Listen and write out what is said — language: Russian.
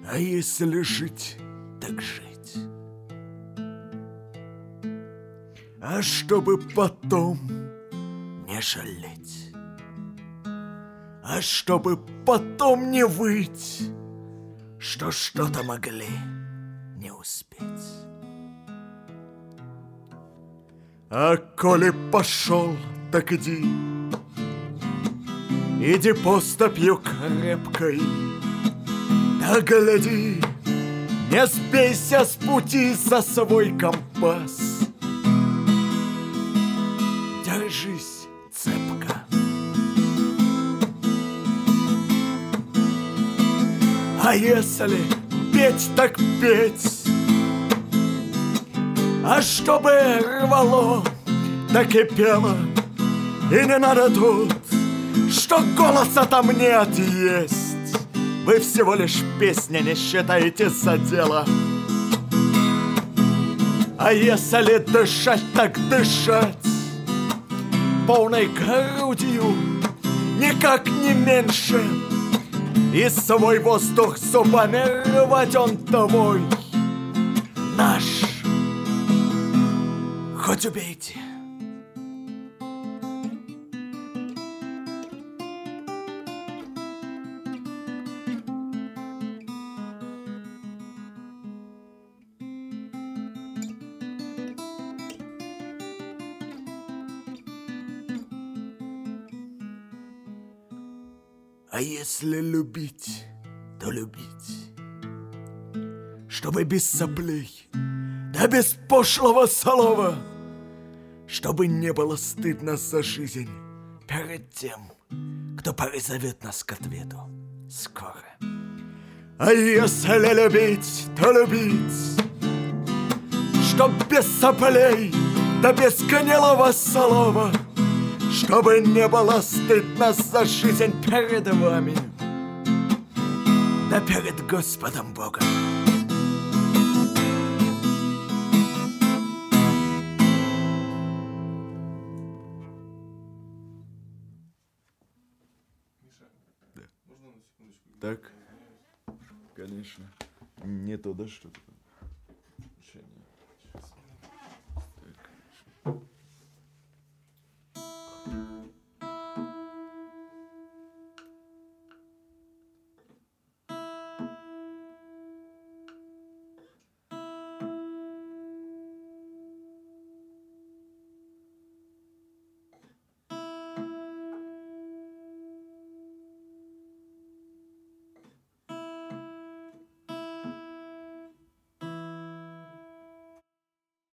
А если жить, так жить. А чтобы потом не жалеть. А чтобы потом не выть, что что-то могли не успеть. А коли пошел, так иди. Иди поступью крепкой. Да гляди, не сбейся с пути за свой компас. Держись цепко. А если петь, так петь. А чтобы рвало, так и пело. И не надо тут, что голоса там нет, есть. Вы всего лишь песня, не считаете за дело. А если дышать, так дышать полной грудью, никак не меньше. И свой воздух зубами рвать, он твой, наш. Хоть убейте. А если любить, то любить, чтобы без соплей, да без пошлого слова, чтобы не было стыдно за жизнь перед тем, кто призовет нас к ответу скоро. А если любить, то любить, чтоб без соплей, да без гнилого слова, чтобы не было стыдно за жизнь перед вами, да перед Господом Богом. Миша, Да. можно на секундочку? Так, конечно. Не то, да, что-то.